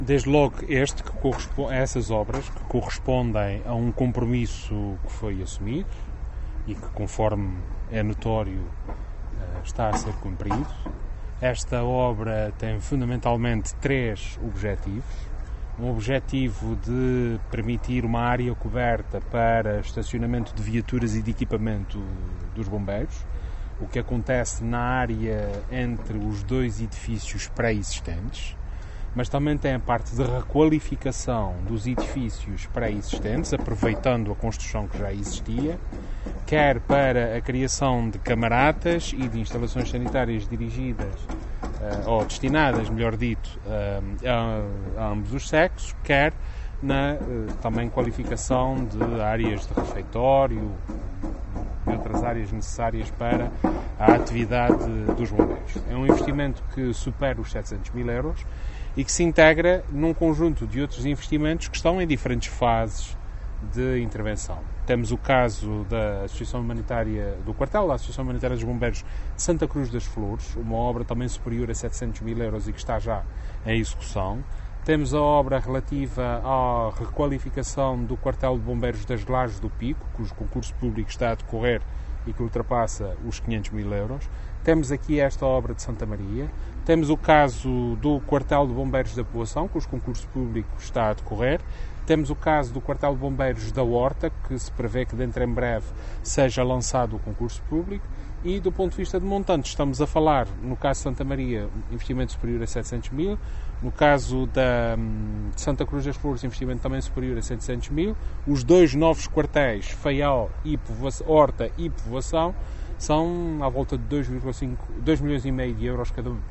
Desde logo essas obras que correspondem a um compromisso que foi assumido e que, conforme é notório, está a ser cumprido. Esta obra tem fundamentalmente 3 objetivos. Um objetivo de permitir uma área coberta para estacionamento de viaturas e de equipamento dos bombeiros, o que acontece na área entre os 2 edifícios pré-existentes, mas também tem a parte de requalificação dos edifícios pré-existentes, aproveitando a construção que já existia, quer para a criação de camaratas e de instalações sanitárias dirigidas ou destinadas, melhor dito, a ambos os sexos, quer na também qualificação de áreas de refeitório e outras áreas necessárias para a atividade dos bombeiros. É um investimento que supera os 700 mil euros e que se integra num conjunto de outros investimentos que estão em diferentes fases de intervenção. Temos o caso da Associação Humanitária do Quartel, da Associação Humanitária dos Bombeiros de Santa Cruz das Flores, uma obra também superior a 700 mil euros e que está já em execução. Temos a obra relativa à requalificação do Quartel de Bombeiros das Lajes do Pico, cujo concurso público está a decorrer e que ultrapassa os 500 mil euros. Temos aqui esta obra de Santa Maria. Temos o caso do Quartel de Bombeiros da Poação, cujo concurso público está a decorrer. Temos o caso do Quartel de Bombeiros da Horta, que se prevê que dentro em breve seja lançado o concurso público. E do ponto de vista de montantes, estamos a falar, no caso de Santa Maria, investimento superior a 700 mil. No caso de Santa Cruz das Flores, investimento também superior a 700 mil. Os 2 novos quartéis, Faial e Horta e Povoação, são à volta de 2,5 milhões de euros cada um.